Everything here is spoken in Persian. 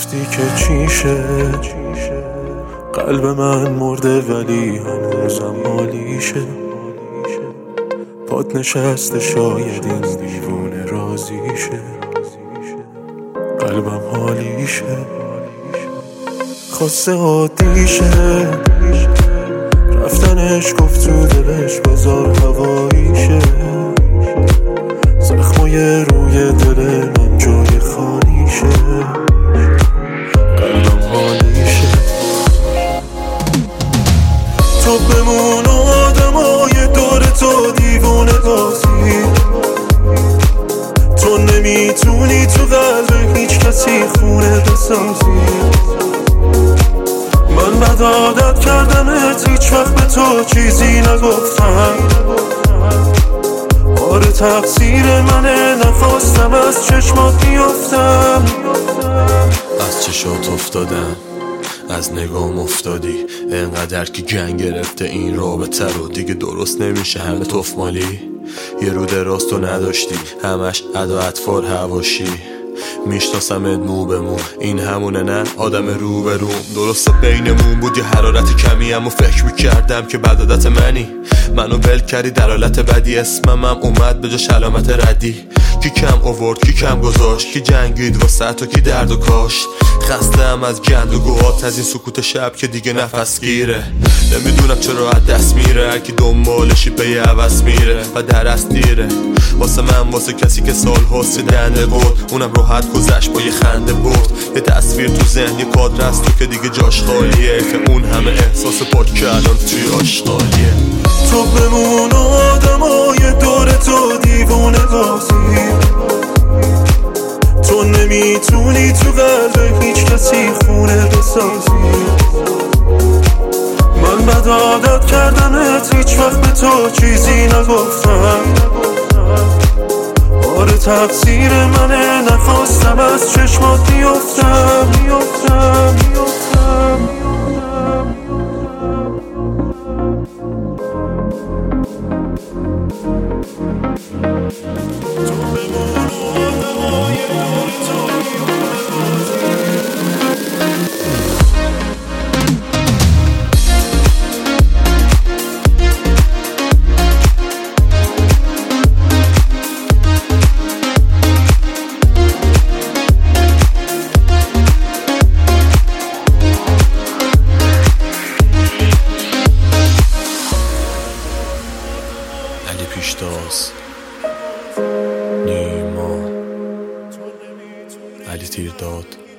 گفتی که چیشه، قلب من مرده ولی هنوزم حالیشه. پات نشسته شاید این دیوونه راضیشه، قلبم حالیشه. خواسته عادیشه، رفتنش گفت تو دلش بذار هواییشه. زخمای روی دل من جای خالیشه، قلبم حالیشه. تو بمون و آدمای دور تو دیوونه بازی، تو نمیتونی تو قلب هیچ کسی خونه بسازی. من بد عادت کردمت، هیچ وقت به تو چیزی نگفتم. آره تقصیر منه، نخواستم از چشمات بیفتم. از چشات افتادم، از نگام افتادی، انقدر که گنگ گرفته این رابطه رو دیگه درست نمیشه. همه تفمالی، یه رو دراز تو نداشتی، همش ادا اطفال هواشی. میشناسمت مو به مو، این همونه نه آدم رو به روم. درسته بینمون بود یه حرارت کمی، اما فکر میکردم که بدادت منی. منو ول کردی در حالت بدی، اسمم اومد به جاش علامت ردی. کی کم آورد کی کم گذاشت، کی جنگید واسه تو کی درد و کاشت. خستم از گند و گوهات، از این سکوت شب که دیگه نفس گیره. نمیدونم چرا از دست میره، هرکی دنبالشی پی عوض میره و درست دیره. واسه من، واسه کسی که سال هاست دنده بود، اونم راحت گذشت با یه خنده برد. یه تصویر تو ذهن، یه کادر از تو که دیگه جاش خالیه، که اون همه احساس پاک که الان توی آشغالیه. تو بمون و آدمای دور تو دیوونه بازی، تو نمیتونی تو قلب هیچ کسی خونه بسازی. من بد عادت کردمت، هیچ وقت به تو چیزی نگفتم. آره تقصیر منه، نخواستم از چشمات بیفتم. علی پیشتاز، نیما، علی تیرداد.